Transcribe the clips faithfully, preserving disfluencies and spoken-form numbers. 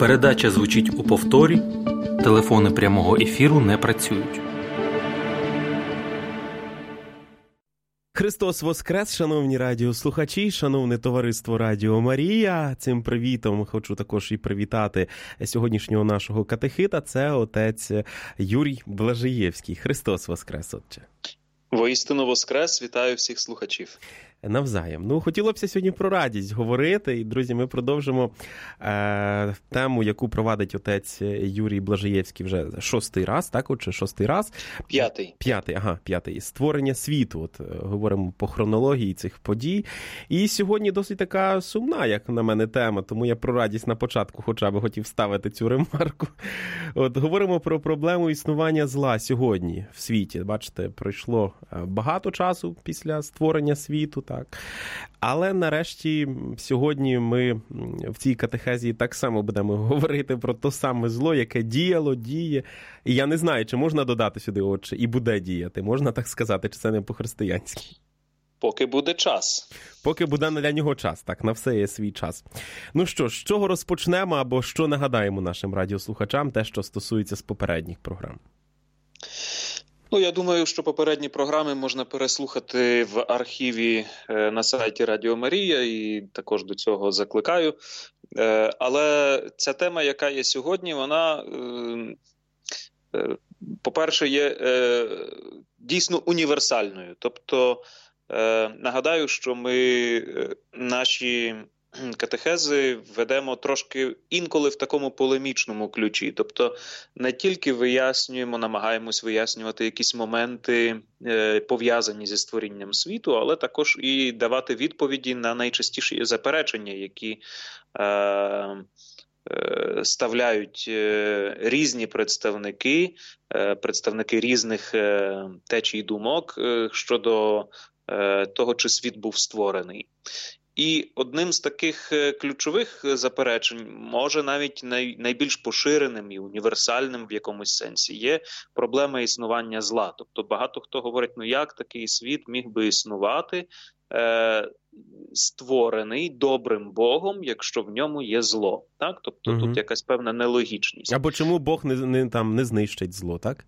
Передача звучить у повторі, телефони прямого ефіру не працюють. Христос Воскрес, шановні радіослухачі, шановне товариство Радіо Марія. Цим привітом хочу також і привітати сьогоднішнього нашого катехита. Це отець Юрій Блажиєвський. Христос Воскрес, отче. Воістину Воскрес, вітаю всіх слухачів. Навзаєм. Ну, хотілося б сьогодні про радість говорити. І, друзі, ми продовжимо е, тему, яку провадить отець Юрій Блажиєвський вже шостий раз, так, отже, шостий раз? П'ятий. П'ятий, ага, п'ятий. Створення світу. От, говоримо по хронології цих подій. І сьогодні досить така сумна, як на мене, тема, тому я про радість на початку хоча б хотів ставити цю ремарку. От, говоримо про проблему існування зла сьогодні в світі. Бачите, пройшло багато часу після створення світу, так. Але нарешті сьогодні ми в цій катехезі так само будемо говорити про те саме зло, яке діяло, діє. І я не знаю, чи можна додати сюди, отче, і буде діяти. Можна так сказати, чи це не по-християнськи? Поки буде час. Поки буде для нього час, так, на все є свій час. Ну що ж, з чого розпочнемо або що нагадаємо нашим радіослухачам, те, що стосується з попередніх програм? Ну, я думаю, що попередні програми можна переслухати в архіві на сайті Радіо Марія, і також до цього закликаю. Але ця тема, яка є сьогодні, вона, по-перше, є дійсно універсальною. Тобто, нагадаю, що ми наші катехези ведемо трошки інколи в такому полемічному ключі. Тобто не тільки вияснюємо, намагаємось вияснювати якісь моменти, е, пов'язані зі створінням світу, але також і давати відповіді на найчастіші заперечення, які е, е, ставляють е, різні представники, е, представники різних е, течій думок е, щодо е, того, чи світ був створений. І одним з таких ключових заперечень, може навіть най, найбільш поширеним і універсальним в якомусь сенсі, є проблема існування зла. Тобто багато хто говорить, ну як такий світ міг би існувати, е, створений добрим Богом, якщо в ньому є зло. Так? Тобто угу. Тут якась певна нелогічність. Або чому Бог не, не, там, не знищить зло, так?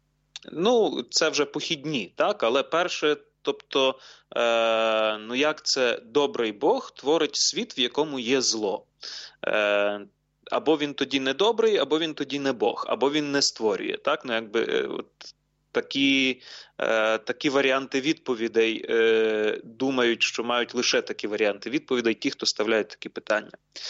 Ну, це вже похідні, так? Але перше... Тобто, е, ну як це добрий Бог творить світ, в якому є зло? Е, або він тоді не добрий, або він тоді не Бог, або він не створює. Так? Ну, якби, е, от, такі, е, такі варіанти відповідей е, думають, що мають лише такі варіанти відповідей ті, хто ставляють такі питання.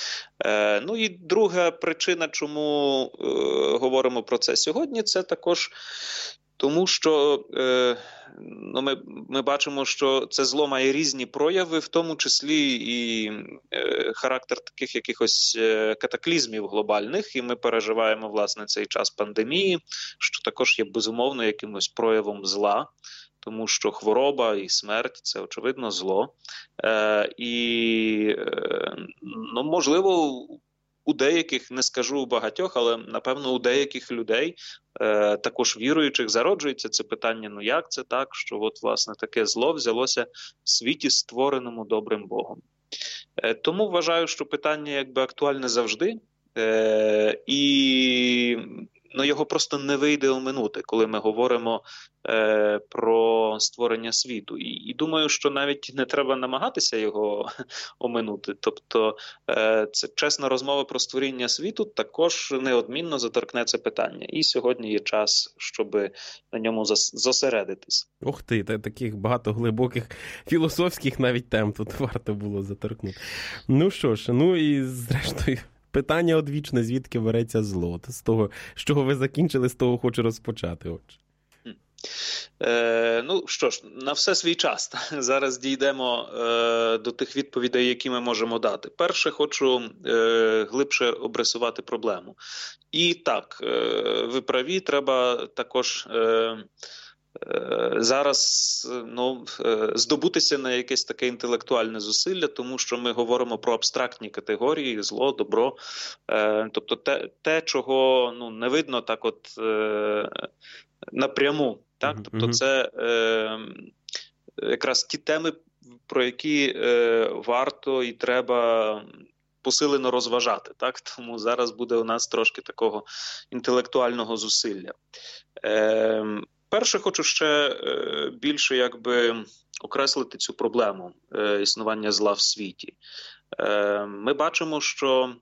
Е, ну і друга причина, чому е, говоримо про це сьогодні, це також тому, що е, ну, ми, ми бачимо, що це зло має різні прояви, в тому числі і е, характер таких якихось е, катаклізмів глобальних, і ми переживаємо, власне, цей час пандемії, що також є безумовно якимось проявом зла, тому що хвороба і смерть – це, очевидно, зло. Е, і, е, ну, можливо, у деяких, не скажу у багатьох, але, напевно, у деяких людей, е, також віруючих, зароджується це питання, ну як це так, що от, власне, таке зло взялося в світі, створеному добрим Богом. Е, тому вважаю, що питання якби актуальне завжди, е, і ну, його просто не вийде оминути, коли ми говоримо е, про створення світу. І, і думаю, що навіть не треба намагатися його оминути. Тобто е, це чесна розмова про створіння світу також неодмінно заторкне це питання. І сьогодні є час, щоб на ньому зосередитись. Ух ти, таких багато глибоких філософських навіть тем тут варто було заторкнути. Ну що ж, ну і зрештою, питання одвічне, звідки береться зло? З того, з чого ви закінчили, з того хочу розпочати. Отже. Е, ну що ж, на все свій час. Зараз дійдемо е, до тих відповідей, які ми можемо дати. Перше, хочу е, глибше обрисувати проблему. І так, е, ви праві, треба також... Е, зараз ну, здобутися на якесь таке інтелектуальне зусилля, тому що ми говоримо про абстрактні категорії, зло, добро. Тобто те, те чого ну, не видно так от напряму. Так? Тобто це якраз ті теми, про які варто і треба посилено розважати. Так? Тому зараз буде у нас трошки такого інтелектуального зусилля. Е, перше, хочу ще е, більше якби окреслити цю проблему е, існування зла в світі. Е, ми бачимо, що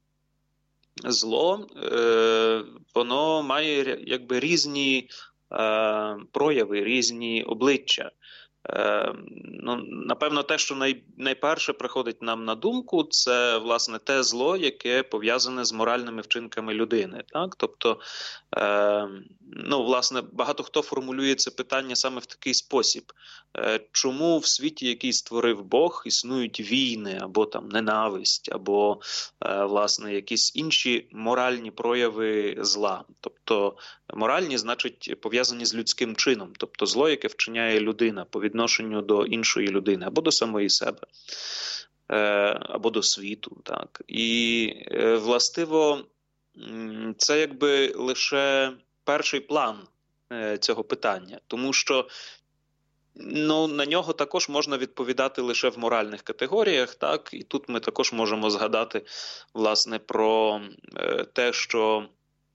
зло, е, воно має якби різні е, прояви, різні обличчя. Е, ну, напевно, те, що най, найперше приходить нам на думку, це, власне, те зло, яке пов'язане з моральними вчинками людини. Так? Тобто, е, ну, власне, багато хто формулює це питання саме в такий спосіб. Е, чому в світі, який створив Бог, існують війни, або там ненависть, або, е, власне, якісь інші моральні прояви зла. Тобто, моральні, значить, пов'язані з людським чином. Тобто, зло, яке вчиняє людина по відношенню до іншої людини, або до самої себе, або до світу. Так. І, властиво, це якби лише перший план цього питання, тому що ну, на нього також можна відповідати лише в моральних категоріях, так, і тут ми також можемо згадати, власне, про те, що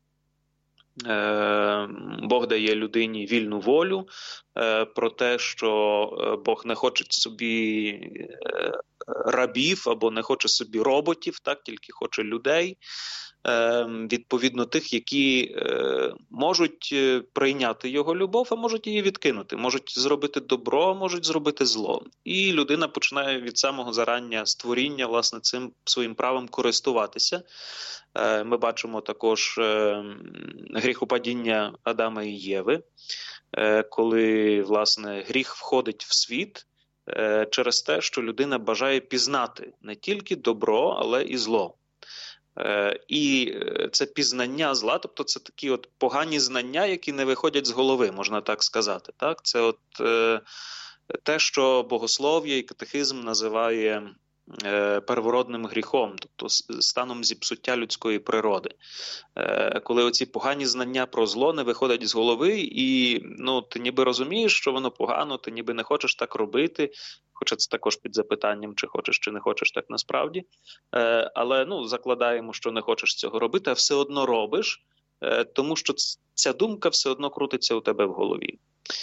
Бог дає людині вільну волю, про те, що Бог не хоче собі рабів або не хоче собі роботів, так, тільки хоче людей, відповідно тих, які можуть прийняти його любов, а можуть її відкинути, можуть зробити добро, а можуть зробити зло. І людина починає від самого зарання створіння, власне, цим своїм правом користуватися. Ми бачимо також гріхопадіння Адама і Єви, коли, власне, гріх входить в світ через те, що людина бажає пізнати не тільки добро, але і зло. І це пізнання зла, тобто це такі от погані знання, які не виходять з голови, можна так сказати. Так? Це от те, що богослов'я і катехизм називає первородним гріхом, тобто станом зіпсуття людської природи. Коли оці погані знання про зло не виходять з голови, і ну, ти ніби розумієш, що воно погано, ти ніби не хочеш так робити, хоча це також під запитанням, чи хочеш, чи не хочеш так насправді. Але ну, закладаємо, що не хочеш цього робити, а все одно робиш, тому що ця думка все одно крутиться у тебе в голові.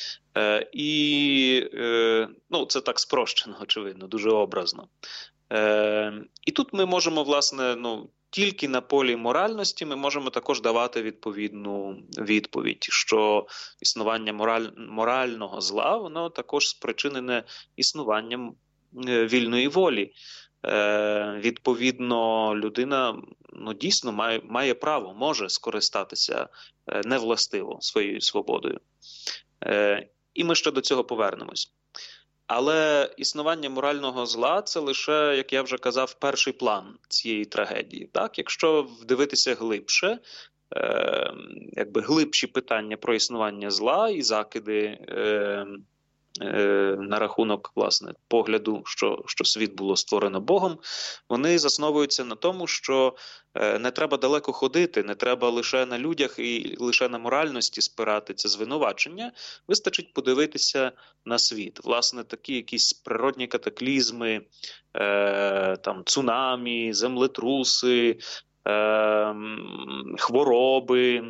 І ну, це так спрощено, очевидно, дуже образно. І тут ми можемо, власне, ну, тільки на полі моральності ми можемо також давати відповідну відповідь, що існування мораль... морального зла, воно також спричинене існуванням вільної волі. Е, відповідно, людина ну, дійсно має, має право, може скористатися е, невластиво своєю свободою. Е, і ми ще до цього повернемось. Але існування морального зла – це лише, як я вже казав, перший план цієї трагедії. Так? Якщо вдивитися глибше, е, якби глибші питання про існування зла і закиди е, е, на рахунок, власне, погляду, що, що світ було створено Богом, вони засновуються на тому, що е, не треба далеко ходити, не треба лише на людях і лише на моральності спирати це звинувачення, вистачить подивитися на світ. Власне, такі якісь природні катаклізми, е, там, цунамі, землетруси, е, хвороби,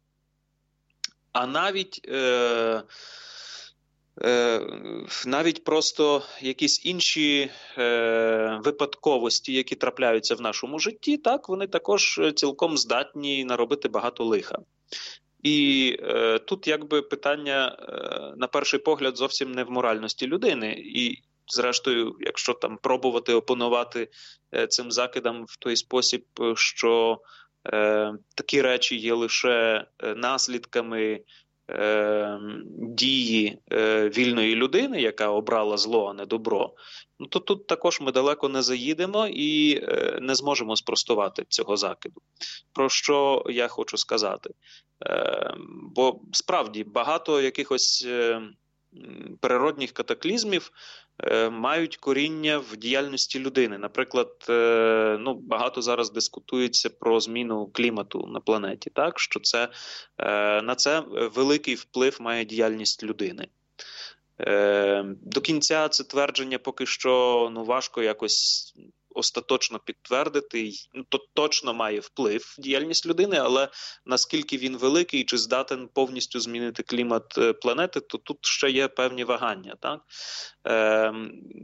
а навіть е, навіть просто якісь інші е, випадковості, які трапляються в нашому житті, так, вони також цілком здатні наробити багато лиха. І е, тут якби питання, е, на перший погляд, зовсім не в моральності людини. І, зрештою, якщо там пробувати опонувати е, цим закидам в той спосіб, що е, такі речі є лише наслідками Е, дії е, вільної людини, яка обрала зло, а не добро, ну то тут також ми далеко не заїдемо і е, не зможемо спростувати цього закиду. Про що я хочу сказати? Е, бо справді багато якихось е, природних катаклізмів е, мають коріння в діяльності людини. Наприклад, е, ну, багато зараз дискутується про зміну клімату на планеті, так? Що це, е, на це великий вплив має діяльність людини. Е, до кінця це твердження поки що ну, важко якось остаточно підтвердити, ну, то точно має вплив діяльність людини, але наскільки він великий і чи здатен повністю змінити клімат планети, то тут ще є певні вагання. Так? Е,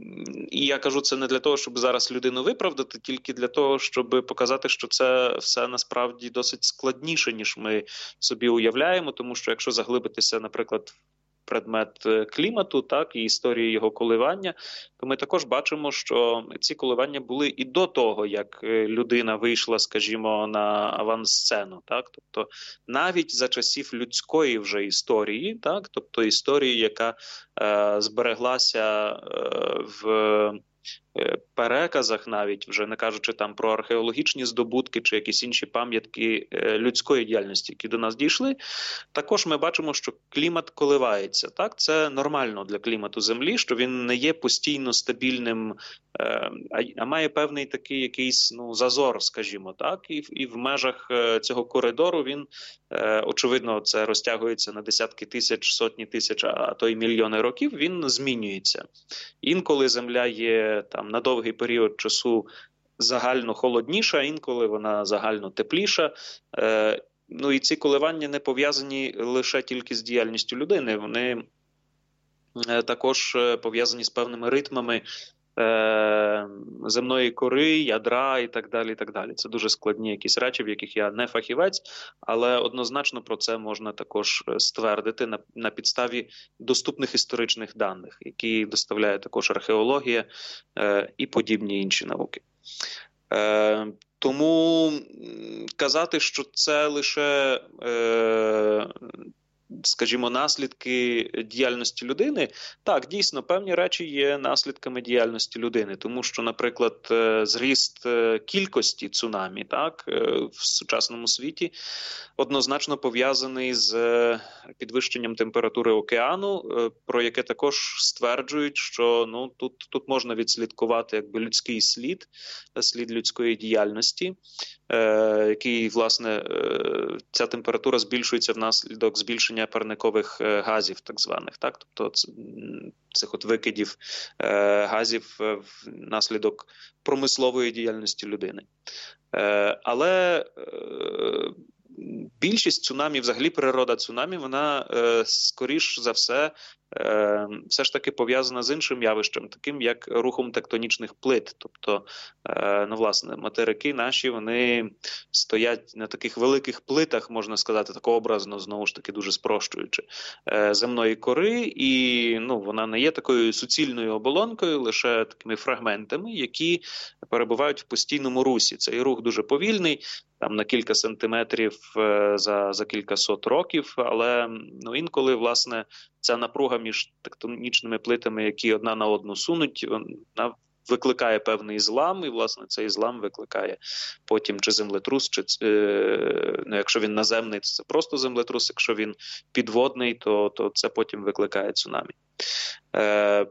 і я кажу це не для того, щоб зараз людину виправдати, тільки для того, щоб показати, що це все насправді досить складніше, ніж ми собі уявляємо, тому що якщо заглибитися, наприклад, предмет клімату, так, і історії його коливання, то ми також бачимо, що ці коливання були і до того, як людина вийшла, скажімо, на авансцену, так, тобто навіть за часів людської вже історії, так, тобто історії, яка е, збереглася е, в переказах, навіть вже не кажучи там про археологічні здобутки чи якісь інші пам'ятки людської діяльності, які до нас дійшли, також ми бачимо, що клімат коливається. Так, це нормально для клімату Землі, що він не є постійно стабільним, а має певний такий якийсь, ну, зазор, скажімо, так, і, і в межах цього коридору він, очевидно, це розтягується на десятки тисяч, сотні тисяч, а то й мільйони років, він змінюється. Інколи Земля є там на довгий період часу загально холодніша, інколи вона загально тепліша. Е, ну і ці коливання не пов'язані лише тільки з діяльністю людини, вони е, також пов'язані з певними ритмами е, земної кори, ядра і так далі, і так далі. Це дуже складні якісь речі, в яких я не фахівець, але однозначно про це можна також ствердити на, на підставі доступних історичних даних, які доставляє також археологія е, і подібні інші науки. Е, тому казати, що це лише, е, скажімо, наслідки діяльності людини, так, дійсно, певні речі є наслідками діяльності людини, тому що, наприклад, зріст кількості цунамі, так, в сучасному світі однозначно пов'язаний з підвищенням температури океану, про яке також стверджують, що, ну, тут, тут можна відслідкувати якби людський слід, слід людської діяльності, е, який, власне, е, ця температура збільшується внаслідок збільшення парникових газів, так званих, так, тобто цих от викидів е, газів внаслідок промислової діяльності людини. Е, але е, більшість цунамі, взагалі природа цунамі, вона е, скоріш за все е, все ж таки пов'язана з іншим явищем, таким як рухом тектонічних плит. Тобто, е, ну, власне, материки наші, вони стоять на таких великих плитах, можна сказати, так образно, знову ж таки, дуже спрощуючи, е, земної кори, і, ну, вона не є такою суцільною оболонкою, лише такими фрагментами, які перебувають в постійному русі. Цей рух дуже повільний, там на кілька сантиметрів за, за кількасот років, але, ну, інколи, власне, ця напруга між тектонічними плитами, які одна на одну сунуть, вона викликає певний злам, і, власне, цей злам викликає потім чи землетрус, чи, е, ну, якщо він наземний, то це просто землетрус, якщо він підводний, то, то це потім викликає цунамі. Е,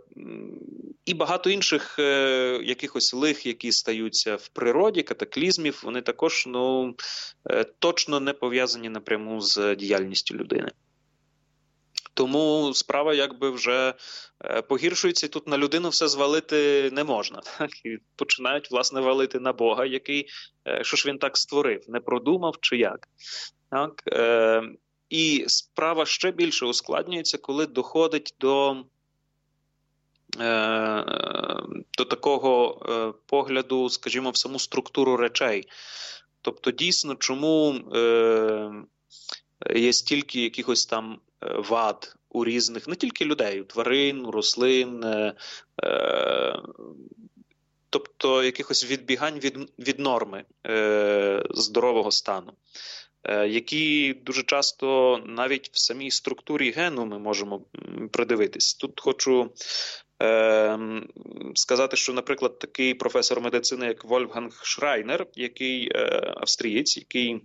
і багато інших е, якихось лих, які стаються в природі, катаклізмів, вони також, ну, е, точно не пов'язані напряму з діяльністю людини. Тому справа якби вже е, погіршується, і тут на людину все звалити не можна. Так? І починають, власне, валити на Бога, який, е, що ж він так створив, не продумав чи як. Так? Е, і справа ще більше ускладнюється, коли доходить до, е, до такого е, погляду, скажімо, в саму структуру речей. Тобто, дійсно, чому е, є стільки якихось там вад у різних, не тільки людей, у тварин, у рослин, е, е, тобто якихось відбігань від, від норми е, здорового стану, е, які дуже часто навіть в самій структурі гену ми можемо придивитись. Тут хочу е, сказати, що, наприклад, такий професор медицини, як Вольфганг Шрайнер, який е, австрієць, який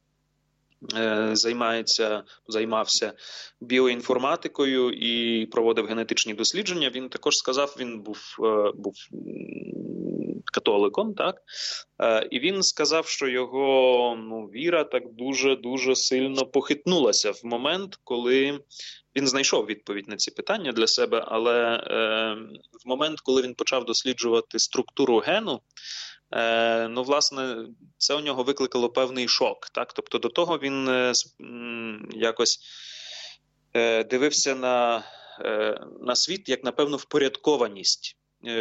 займається, займався біоінформатикою і проводив генетичні дослідження. Він також сказав, він був, був католиком, так? І він сказав, що його ну, віра так дуже-дуже сильно похитнулася в момент, коли він знайшов відповідь на ці питання для себе, але е, в момент, коли він почав досліджувати структуру гену, е, ну, власне, це у нього викликало певний шок, так? Тобто до того він е, якось е, дивився на, е, на світ як на певну впорядкованість.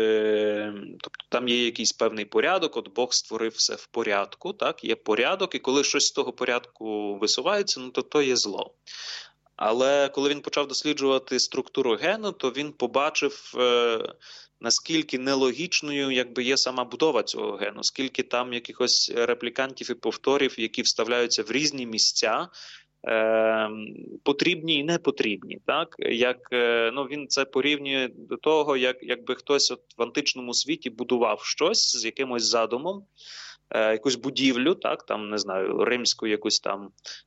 Тобто там є якийсь певний порядок, от Бог створив все в порядку, так, є порядок, і коли щось з того порядку висувається, ну, то то є зло. Але коли він почав досліджувати структуру гену, то він побачив, е, наскільки нелогічною якби є сама будова цього гену, скільки там якихось реплікантів і повторів, які вставляються в різні місця, Е, потрібні і не потрібні, так як е, ну він це порівнює до того, як якби хтось от в античному світі будував щось з якимось задумом, е, якусь будівлю, так там не знаю, римську якусь там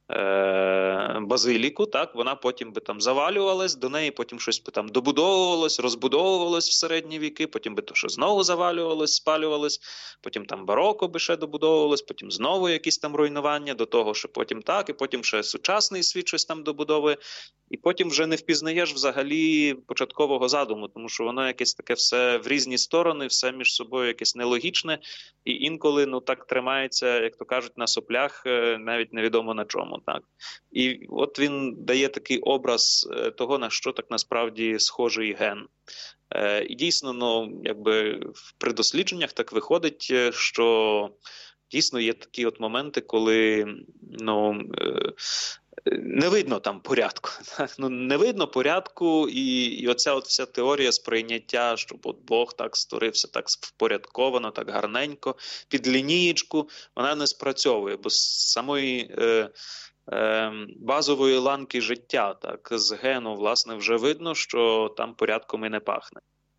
е, базиліку, так вона потім би там завалювалась, до неї потім щось би там добудовувалось, розбудовувалось в середні віки, потім би то що знову завалювалось, спалювалось, потім там бароко би ще добудовувалось, потім знову якісь там руйнування, до того, що потім так, і потім ще сучасний світ щось там добудовує, і потім вже не впізнаєш взагалі початкового задуму, тому що воно якесь таке все в різні сторони, все між собою якесь нелогічне, і інколи ну так тримається, як то кажуть, на соплях, навіть невідомо на чому. Так. І от він дає такий образ того, на що так насправді схожий ген. І дійсно, ну, якби при дослідженнях так виходить, що дійсно є такі от моменти, коли ну, не видно там порядку. Так? Ну, не видно порядку, і, і оця от вся теорія сприйняття, щоб от Бог так створився, так впорядковано, так гарненько, під лінієчку, вона не спрацьовує, бо з самої е, е, базової ланки життя, так, з гену, власне, вже видно, що там порядком і не пахне.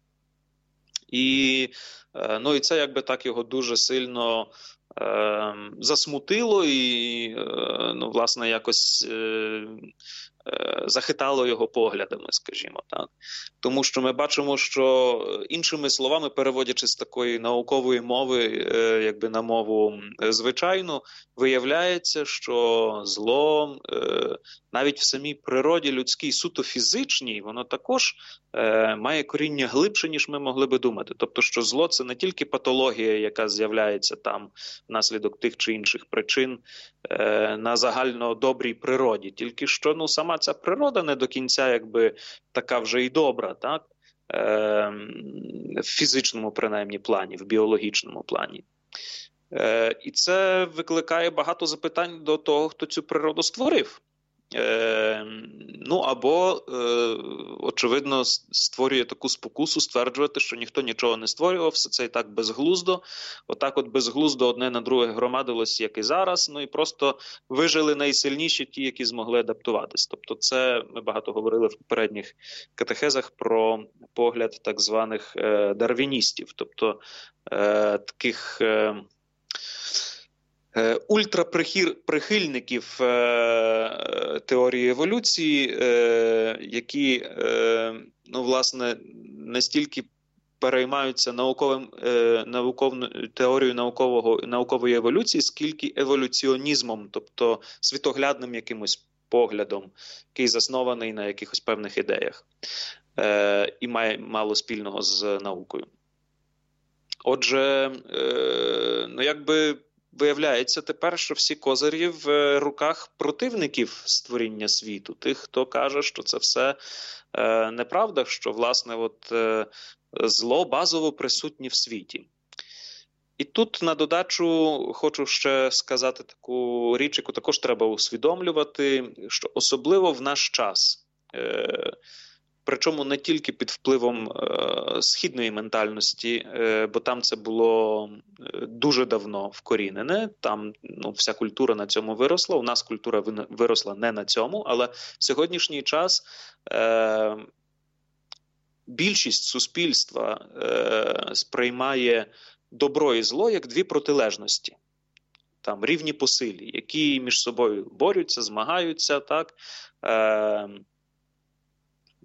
І, е, ну, і це якби так його дуже сильно Е, засмутило і, е, ну, власне, якось е, е, захитало його поглядами, скажімо так. Тому що ми бачимо, що іншими словами, переводячи з такої наукової мови, е, якби на мову звичайну, виявляється, що зло е, навіть в самій природі людській, суто фізичній, воно також е, має коріння глибше, ніж ми могли би думати. Тобто, що зло – це не тільки патологія, яка з'являється там внаслідок тих чи інших причин е, на загально добрій природі. Тільки що ну, сама ця природа не до кінця якби така вже і добра, так? Е, в фізичному, принаймні, плані, в біологічному плані. Е, і це викликає багато запитань до того, хто цю природу створив. Е, ну, або, е, очевидно, створює таку спокусу стверджувати, що ніхто нічого не створював, все це і так безглуздо. Отак от безглуздо одне на друге громадилось, як і зараз, ну і просто вижили найсильніші ті, які змогли адаптуватись. Тобто це, ми багато говорили в попередніх катехезах про погляд так званих е, дарвіністів, тобто е, таких... Е, ультраприхильників е, теорії еволюції, е, які, е, ну, власне, настільки переймаються науковим, е, науковною теорією наукового, наукової еволюції, скільки еволюціонізмом, тобто світоглядним якимось поглядом, який заснований на якихось певних ідеях е, і має мало спільного з наукою. Отже, е, ну, якби виявляється тепер, що всі козирі в руках противників створіння світу, тих, хто каже, що це все е, неправда, що, власне, от, е, зло базово присутнє в світі. І тут на додачу хочу ще сказати таку річ, яку також треба усвідомлювати, що особливо в наш час, е, причому не тільки під впливом е, східної ментальності, е, бо там це було дуже давно вкорінене, там ну, вся культура на цьому виросла, у нас культура виросла не на цьому, але в сьогоднішній час е, більшість суспільства е, сприймає добро і зло як дві протилежності. Там рівні по силі, які між собою борються, змагаються, так, е,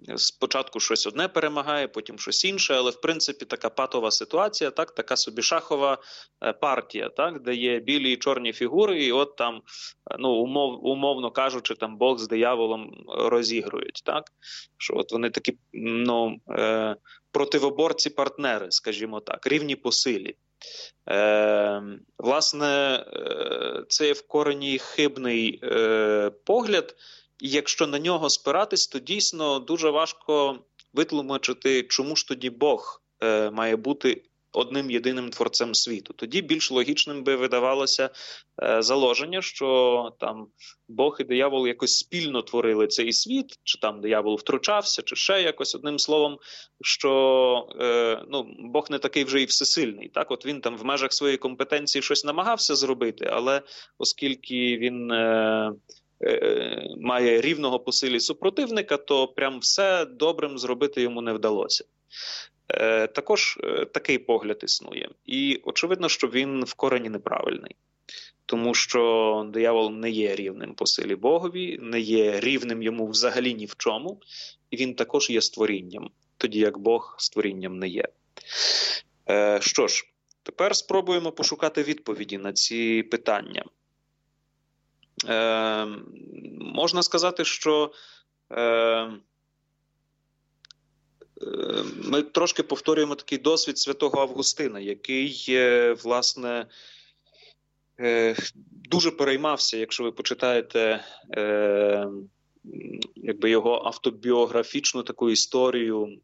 спочатку щось одне перемагає, потім щось інше, але в принципі така патова ситуація, так, така собі шахова партія, так, де є білі і чорні фігури, і от там, ну, умов, умовно кажучи, там Бог з дияволом розігрують, так, що от вони такі, ну, е, противоборці-партнери, скажімо так, рівні по силі. Е, власне, е, це є в корені хибний е, погляд, і якщо на нього спиратись, то дійсно дуже важко витлумачити, чому ж тоді Бог е, має бути одним єдиним творцем світу. Тоді більш логічним би видавалося е, заложення, що там Бог і диявол якось спільно творили цей світ, чи там диявол втручався, чи ще якось, одним словом, що е, ну, Бог не такий вже і всесильний. Так? От він там в межах своєї компетенції щось намагався зробити, але оскільки він е, е, має рівного по силі супротивника, то прям все добрим зробити йому не вдалося. Е, також е, такий погляд існує. І очевидно, що він в корені неправильний. Тому що диявол не є рівним по силі Богові, не є рівним йому взагалі ні в чому, і він також є створінням, тоді як Бог створінням не є. Е, що ж, тепер спробуємо пошукати відповіді на ці питання. Е, можна сказати, що е, ми трошки повторюємо такий досвід святого Августина, який, власне, дуже переймався, якщо ви почитаєте якби його автобіографічну таку історію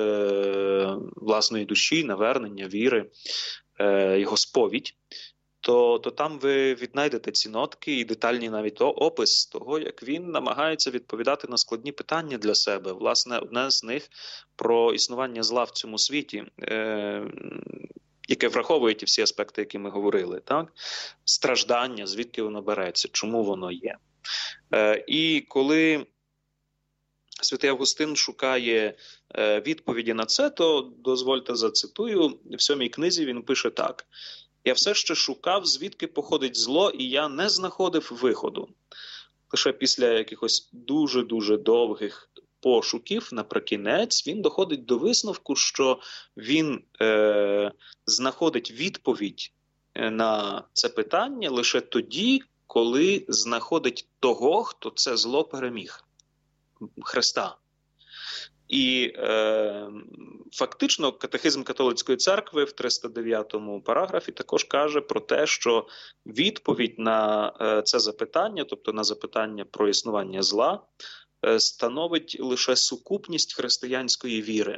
власної душі, навернення, віри, його сповідь, то, то там ви віднайдете ці нотки і детальний навіть опис того, як він намагається відповідати на складні питання для себе. Власне, одне з них про існування зла в цьому світі, е- яке враховує ті всі аспекти, які ми говорили. Так? Страждання, звідки воно береться, чому воно є. Е- і коли святий Августин шукає е- відповіді на це, то, дозвольте зацитую, в сьомій книзі він пише так: «Я все ще шукав, звідки походить зло, і я не знаходив виходу». Лише після якихось дуже-дуже довгих пошуків, наприкінець, він доходить до висновку, що він е, знаходить відповідь на це питання лише тоді, коли знаходить того, хто це зло переміг – Христа. І е, фактично катехизм католицької церкви в триста дев'ятому параграфі також каже про те, що відповідь на е, це запитання, тобто на запитання про існування зла, е, становить лише сукупність християнської віри.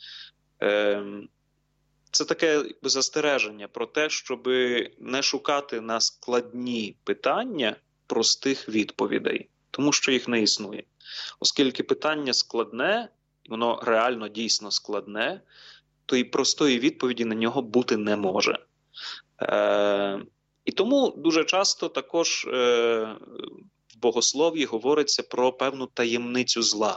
Е, це таке застереження про те, щоб не шукати на складні питання простих відповідей, тому що їх не існує. Оскільки питання складне, воно реально дійсно складне, то і простої відповіді на нього бути не може. Е, і тому дуже часто також е, в богослов'ї говориться про певну таємницю зла.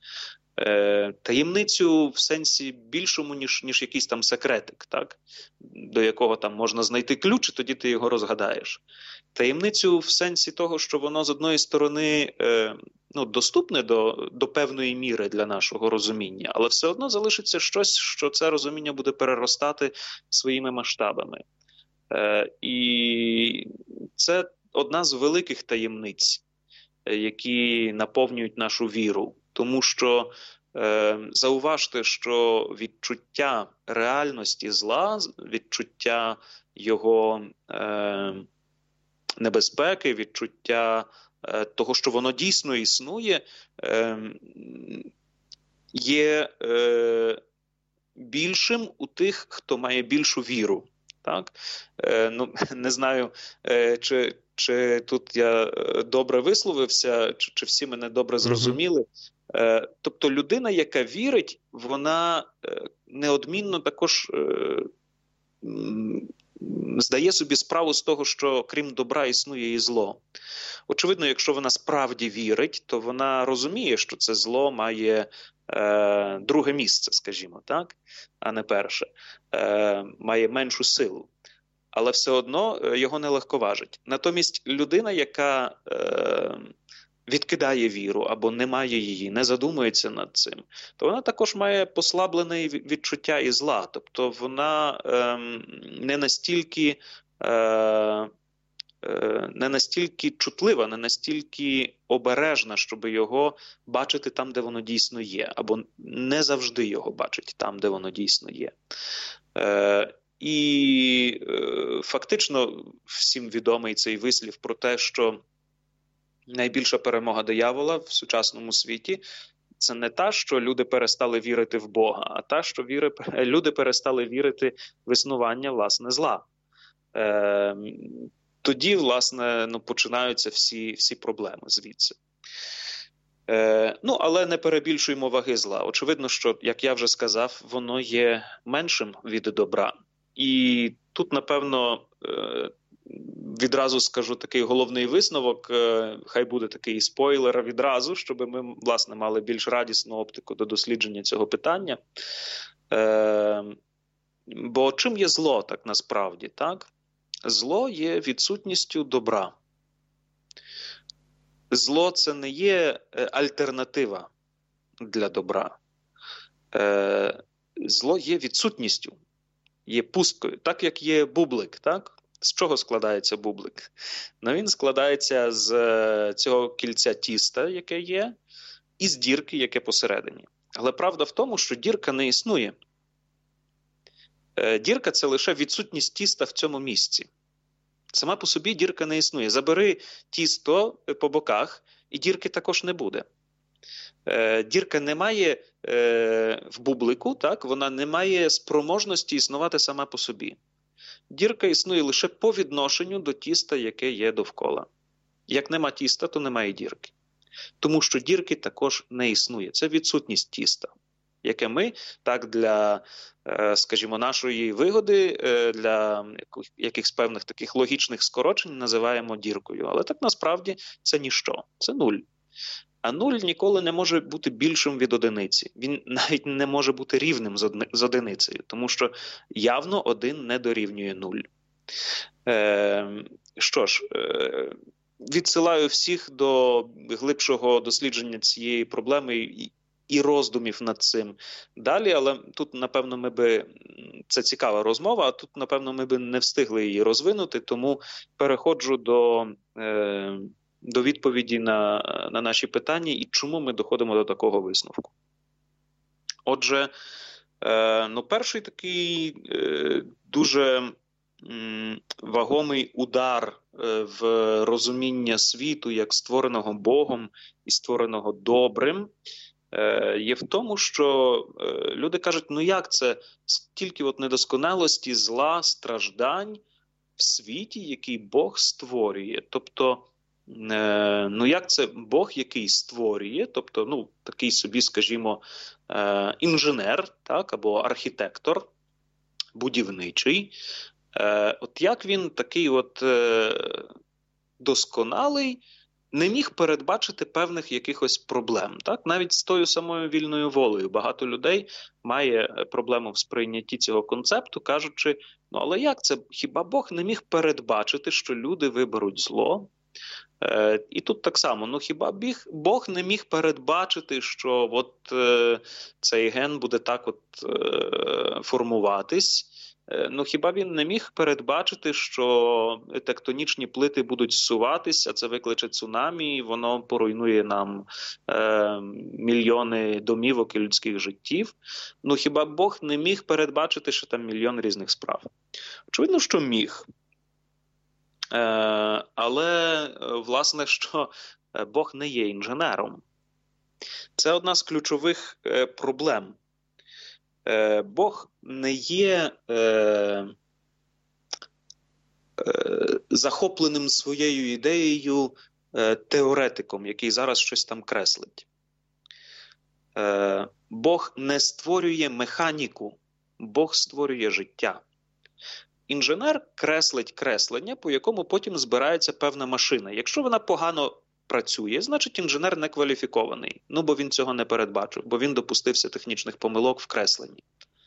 Е, таємницю в сенсі більшому, ніж, ніж якийсь там секретик, так? До якого там можна знайти ключ, і тоді ти його розгадаєш. Таємницю в сенсі того, що воно з одної сторони е, ну, доступне до, до певної міри для нашого розуміння, але все одно залишиться щось, що це розуміння буде переростати своїми масштабами. Е, і це одна з великих таємниць, які наповнюють нашу віру. Тому що е, зауважте, що відчуття реальності зла, відчуття його е, небезпеки, відчуття е, того, що воно дійсно існує, е, є е, більшим у тих, хто має більшу віру. Так? Е, ну, не знаю, е, чи, чи тут я добре висловився, чи, чи всі мене добре зрозуміли. Е, тобто людина, яка вірить, вона е, неодмінно також е, здає собі справу з того, що крім добра існує і зло. Очевидно, якщо вона справді вірить, то вона розуміє, що це зло має е, друге місце, скажімо, так, а не перше, е, має меншу силу. Але все одно його не легковажить. Натомість людина, яка е, відкидає віру або не має її, не задумується над цим, то вона також має послаблене відчуття і зла. Тобто вона е, не настільки е, е, не настільки чутлива, не настільки обережна, щоб його бачити там, де воно дійсно є, або не завжди його бачить там, де воно дійсно є. Е, і е, фактично всім відомий цей вислів про те, що найбільша перемога диявола в сучасному світі – це не та, що люди перестали вірити в Бога, а та, що віри, люди перестали вірити в існування, власне, зла. Е, тоді, власне, ну, починаються всі, всі проблеми звідси. Е, ну, але не перебільшуємо ваги зла. Очевидно, що, як я вже сказав, воно є меншим від добра. І тут, напевно, е, відразу скажу такий головний висновок, хай буде такий спойлер відразу, щоб ми, власне, мали більш радісну оптику до дослідження цього питання. Е, бо чим є зло, так насправді, так? Зло є відсутністю добра. Зло – це не є альтернатива для добра. Е, зло є відсутністю, є пусткою, так як є бублик, так? З чого складається бублик? Ну, він складається з цього кільця тіста, яке є, і з дірки, яке посередині. Але правда в тому, що дірка не існує. Дірка – це лише відсутність тіста в цьому місці. Сама по собі дірка не існує. Забери тісто по боках, і дірки також не буде. Дірка не має в бублику, так? Вона не має спроможності існувати сама по собі. Дірка існує лише по відношенню до тіста, яке є довкола. Як нема тіста, то немає дірки. Тому що дірки також не існує. Це відсутність тіста, яке ми так для, скажімо, нашої вигоди, для якихось певних таких логічних скорочень називаємо діркою. Але так насправді це ніщо, це нуль. А нуль ніколи не може бути більшим від одиниці. Він навіть не може бути рівним з одиницею, тому що явно один не дорівнює нуль. Е, що ж, е, відсилаю всіх до глибшого дослідження цієї проблеми і, і роздумів над цим далі, але тут, напевно, ми би, це цікава розмова, а тут, напевно, ми би не встигли її розвинути, тому переходжу до... Е, до відповіді на, на наші питання і чому ми доходимо до такого висновку. Отже, е, ну, перший такий е, дуже м, вагомий удар е, в розуміння світу як створеного Богом і створеного добрим е, є в тому, що е, люди кажуть, ну як це, стільки от недосконалості, зла, страждань в світі, який Бог створює. Тобто, ну, як це Бог, який створює, тобто, ну, такий собі, скажімо, інженер, так, або архітектор будівничий, от як він такий от досконалий, не міг передбачити певних якихось проблем, так, навіть з тою самою вільною волею. Багато людей має проблему в сприйнятті цього концепту, кажучи, ну, але як це, хіба Бог не міг передбачити, що люди виберуть зло? Е, і тут так само, ну хіба біг, Бог не міг передбачити, що от е, цей ген буде так от е, формуватись? Е, ну хіба він не міг передбачити, що тектонічні плити будуть зсуватися, це викличе цунамі, і воно поруйнує нам е, мільйони домівок і людських життів? Ну хіба Бог не міг передбачити, що там мільйон різних справ? Очевидно, що міг. Але, власне, що Бог не є інженером. Це одна з ключових проблем. Бог не є захопленим своєю ідеєю теоретиком, який зараз щось там креслить. Бог не створює механіку, Бог створює життя. Інженер креслить креслення, по якому потім збирається певна машина. Якщо вона погано працює, значить інженер не кваліфікований. Ну, бо він цього не передбачив, бо він допустився технічних помилок в кресленні.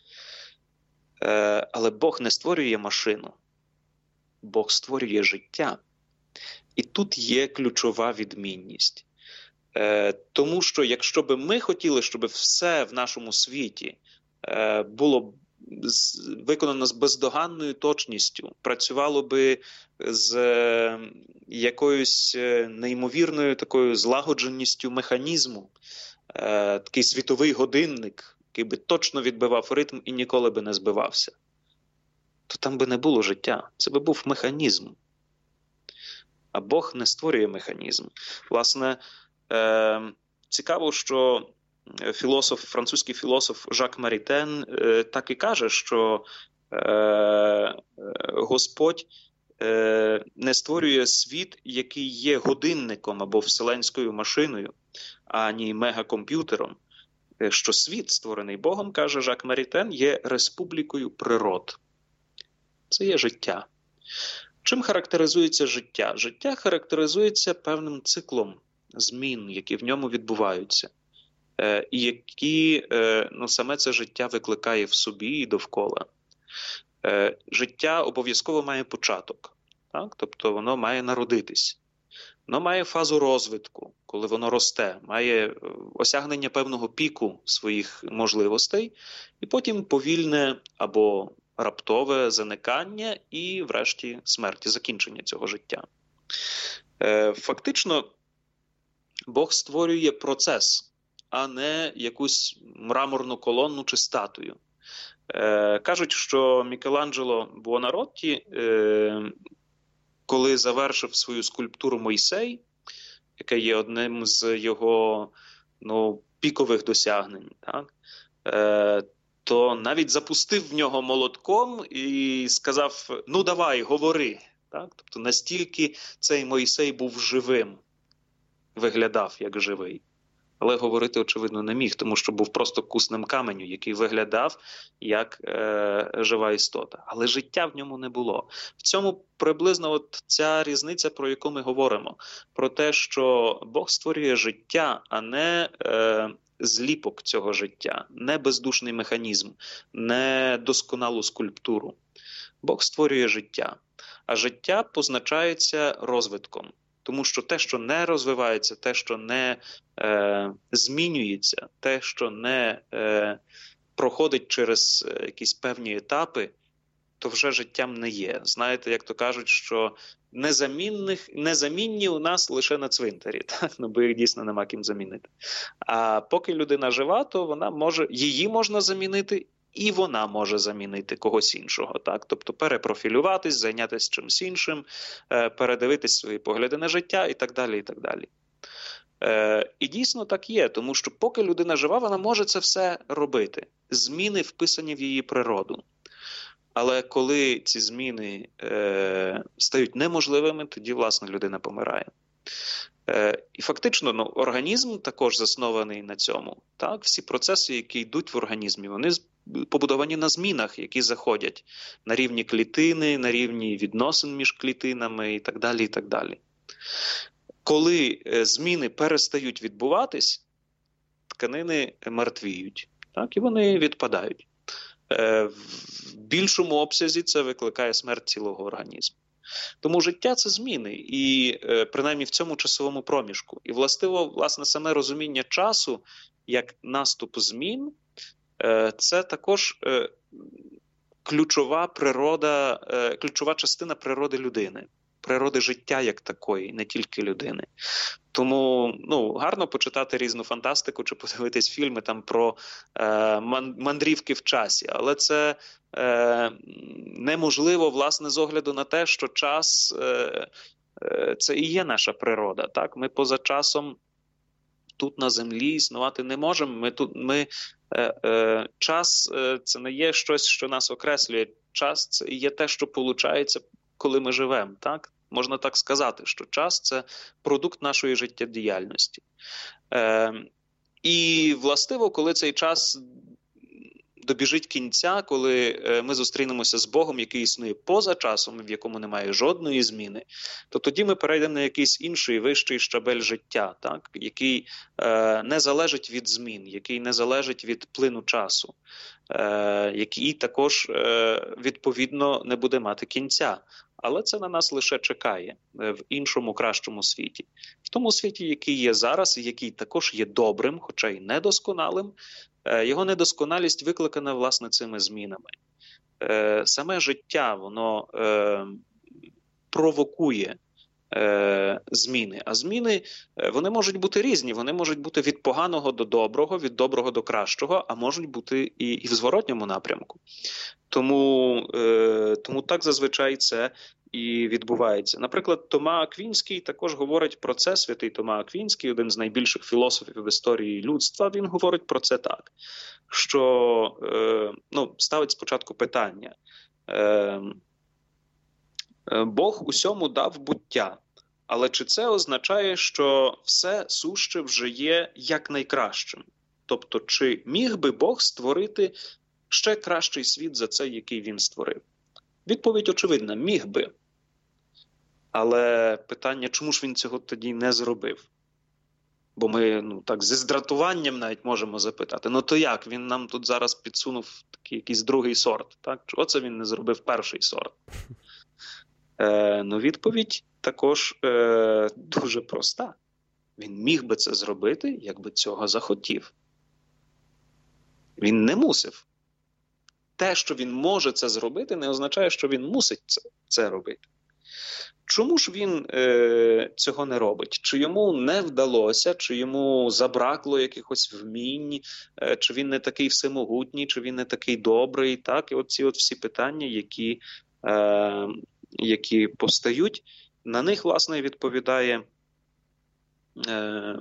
Е, але Бог не створює машину. Бог створює життя. І тут є ключова відмінність. Е, тому що якщо би ми хотіли, щоб все в нашому світі е, було з, виконано з бездоганною точністю, працювало би з е, якоюсь неймовірною такою злагодженістю механізму, е, такий світовий годинник, який би точно відбивав ритм і ніколи би не збивався, то там би не було життя. Це би був механізм. А Бог не створює механізм. Власне, е, цікаво, що філософ, французький філософ Жак Марітен е, так і каже, що е, Господь е, не створює світ, який є годинником або вселенською машиною, ані мегакомп'ютером. Що світ, створений Богом, каже Жак Марітен, є республікою природ. Це є життя. Чим характеризується життя? Життя характеризується певним циклом змін, які в ньому відбуваються, е, і які е, ну, саме це життя викликає в собі і довкола. Е, життя обов'язково має початок, так? Тобто воно має народитись. Воно має фазу розвитку, коли воно росте, має осягнення певного піку своїх можливостей, і потім повільне або раптове заникання і, врешті, смерть, закінчення цього життя. Фактично, Бог створює процес, а не якусь мраморну колонну чи статую. Кажуть, що Мікеланджело Буонаротті, коли завершив свою скульптуру «Мойсей», яка є одним з його ну, пікових досягнень, так, то навіть запустив в нього молотком і сказав: «Ну давай, говори». Так? Тобто настільки цей Мойсей був живим, виглядав як живий. Але говорити, очевидно, не міг, тому що був просто куснем каменю, який виглядав як е, жива істота. Але життя в ньому не було. В цьому приблизно от ця різниця, про яку ми говоримо. Про те, що Бог створює життя, а не е, зліпок цього життя, не бездушний механізм, не досконалу скульптуру. Бог створює життя, а життя позначається розвитком. Тому що те, що не розвивається, те, що не е, змінюється, те, що не е, проходить через якісь певні етапи, то вже життям не є. Знаєте, як то кажуть, що незамінних, незамінні у нас лише на цвинтарі, так? Ну, бо їх дійсно нема ким замінити. А поки людина жива, то вона може, її можна замінити, і вона може замінити когось іншого. Так? Тобто перепрофілюватись, зайнятися чимось іншим, передивитись свої погляди на життя і так далі, і так далі. І дійсно так є, тому що поки людина жива, вона може це все робити. Зміни вписані в її природу. Але коли ці зміни е, стають неможливими, тоді, власне, людина помирає. Е, і фактично, ну, організм також заснований на цьому. Так? Всі процеси, які йдуть в організмі, вони побудовані на змінах, які заходять на рівні клітини, на рівні відносин між клітинами і так далі, і так далі. Коли е, зміни перестають відбуватись, тканини мертвіють, так? І вони відпадають. В більшому обсязі це викликає смерть цілого організму. Тому життя – це зміни, і принаймні в цьому часовому проміжку. І властиво, власне, саме розуміння часу як наступ змін – це також ключова природа, ключова частина природи людини, природи життя як такої, не тільки людини. Тому ну, гарно почитати різну фантастику чи подивитись фільми там про е, мандрівки в часі, але це е, неможливо, власне, з огляду на те, що час е, е, – це і є наша природа. Так? Ми поза часом тут на землі існувати не можемо. Ми тут, ми, е, е, час е, – це не є щось, що нас окреслює. Час – це і є те, що виходить, коли ми живемо, так? Можна так сказати, що час – це продукт нашої життєдіяльності. Е, і, властиво, коли цей час добіжить кінця, коли ми зустрінемося з Богом, який існує поза часом, в якому немає жодної зміни, то тоді ми перейдемо на якийсь інший, вищий щабель життя, так? Який е, не залежить від змін, який не залежить від плину часу, е, який також, е, відповідно, не буде мати кінця. але це на нас лише чекає в іншому, кращому світі. В тому світі, який є зараз, і який також є добрим, хоча й недосконалим, його недосконалість викликана, власне, цими змінами. Саме життя, воно провокує зміни. А зміни, вони можуть бути різні. Вони можуть бути від поганого до доброго, від доброго до кращого, а можуть бути і, і в зворотньому напрямку. Тому, е, тому так зазвичай це і відбувається. Наприклад, Тома Аквінський також говорить про це, святий Тома Аквінський, один з найбільших філософів в історії людства, він говорить про це так, що е, ну, ставить спочатку питання. Е, Бог усьому дав буття, але чи це означає, що все суще вже є якнайкращим? Тобто, чи міг би Бог створити ще кращий світ за цей, який він створив? Відповідь очевидна – міг би. Але питання, чому ж він цього тоді не зробив? Бо ми ну, так зі здратуванням навіть можемо запитати, ну то як, він нам тут зараз підсунув такий якийсь другий сорт, так? Чого це він не зробив перший сорт? Е, ну, відповідь також е, дуже проста. Він міг би це зробити, якби цього захотів. Він не мусив. Те, що він може це зробити, не означає, що він мусить це, це робити. Чому ж він е, цього не робить? Чи йому не вдалося, чи йому забракло якихось вмінь, е, чи він не такий всемогутній, чи він не такий добрий, так? І оці от всі питання, які, е, які постають, на них, власне, відповідає, е,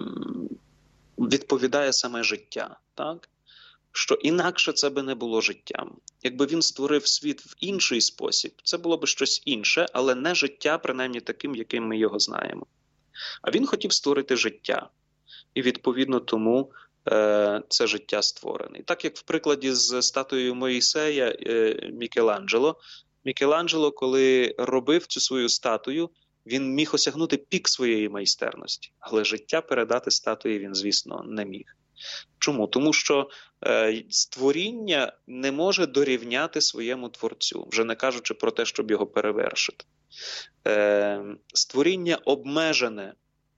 відповідає саме життя, так? Що інакше це би не було життям. Якби він створив світ в інший спосіб, це було б щось інше, але не життя, принаймні таким, яким ми його знаємо. А він хотів створити життя. І відповідно тому е, це життя створене. І так як в прикладі з статуєю Моїсея е, Мікеланджело, Мікеланджело, коли робив цю свою статую, він міг осягнути пік своєї майстерності. Але життя передати статуї він, звісно, не міг. Чому? Тому що е, створіння не може дорівняти своєму творцю, вже не кажучи про те, щоб його перевершити. Е, створіння обмежене.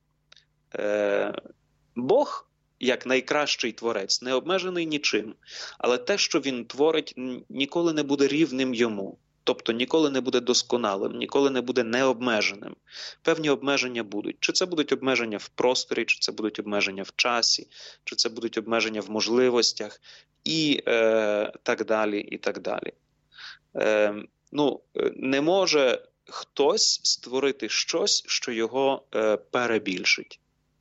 Е, Бог, як найкращий творець, не обмежений нічим, але те, що він творить, ніколи не буде рівним йому. Тобто ніколи не буде досконалим, ніколи не буде необмеженим. Певні обмеження будуть. Чи це будуть обмеження в просторі, чи це будуть обмеження в часі, чи це будуть обмеження в можливостях і е, так далі, і так далі. Е, ну, не може хтось створити щось, що його е, перебільшить.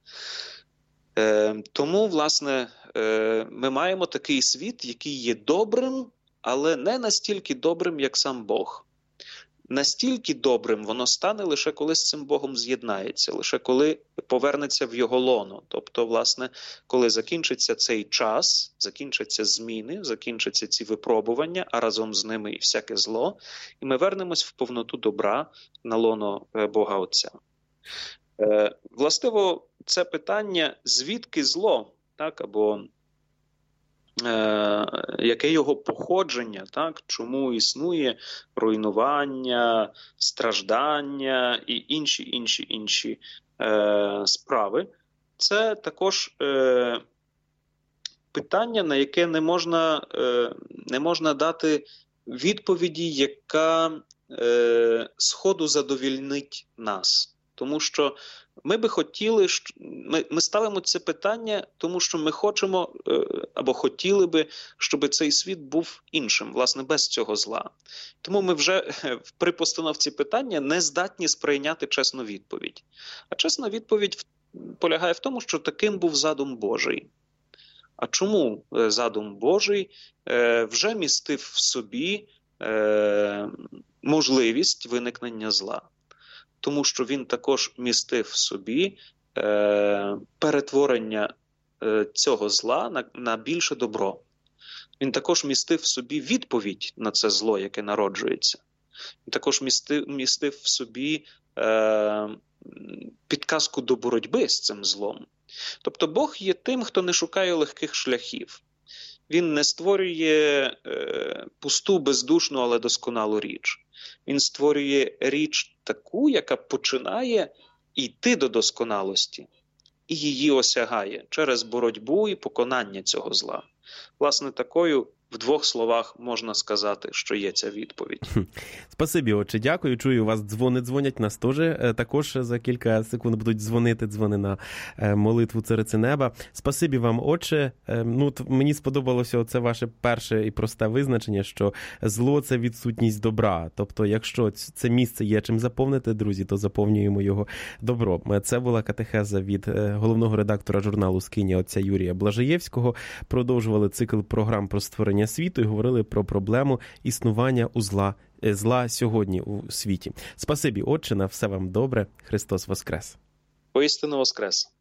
Е, тому, власне, е, ми маємо такий світ, який є добрим, але не настільки добрим, як сам Бог. Настільки добрим воно стане лише коли з цим Богом з'єднається, лише коли повернеться в його лоно. Тобто, власне, коли закінчиться цей час, закінчаться зміни, закінчаться ці випробування, а разом з ними і всяке зло, і ми вернемось в повноту добра на лоно Бога Отця. Е, властиво, це питання, звідки зло, так, або Е, яке його походження, так? Чому існує руйнування, страждання і інші, інші, інші е, справи. Це також е, питання, на яке не можна, е, не можна дати відповіді, яка е, сходу задовільнить нас. Тому що ми би хотіли, ми, ми ставимо це питання, тому що ми хочемо або хотіли би, щоб цей світ був іншим, власне, без цього зла. Тому ми вже при постановці питання не здатні сприйняти чесну відповідь. А чесна відповідь полягає в тому, що таким був задум Божий. А чому задум Божий вже містив в собі можливість виникнення зла? Тому що він також містив в собі е, перетворення е, цього зла на, на більше добро. Він також містив в собі відповідь на це зло, яке народжується. Він також містив, містив в собі е, підказку до боротьби з цим злом. Тобто Бог є тим, хто не шукає легких шляхів. він не створює е, пусту, бездушну, але досконалу річ. Він створює річ таку, яка починає йти до досконалості і її осягає через боротьбу і поконання цього зла. Власне, такою в двох словах можна сказати, що є ця відповідь. Спасибі, отче, дякую. Чую, у вас дзвони дзвонять, нас теж також за кілька секунд будуть дзвонити, дзвони на молитву Цариці Неба. Спасибі вам, отче. Ну, мені сподобалося оце ваше перше і просте визначення, що зло – це відсутність добра. Тобто, якщо це місце є чим заповнити, друзі, то заповнюємо його добром. Це була катехеза від головного редактора журналу «Скиня» отця Юрія Блажаєвського. Продовжували цикл програм про створення світу і говорили про проблему існування у зла, зла сьогодні у світі. Спасибі, отче, на все вам добре. Христос воскрес. Воістину воскрес.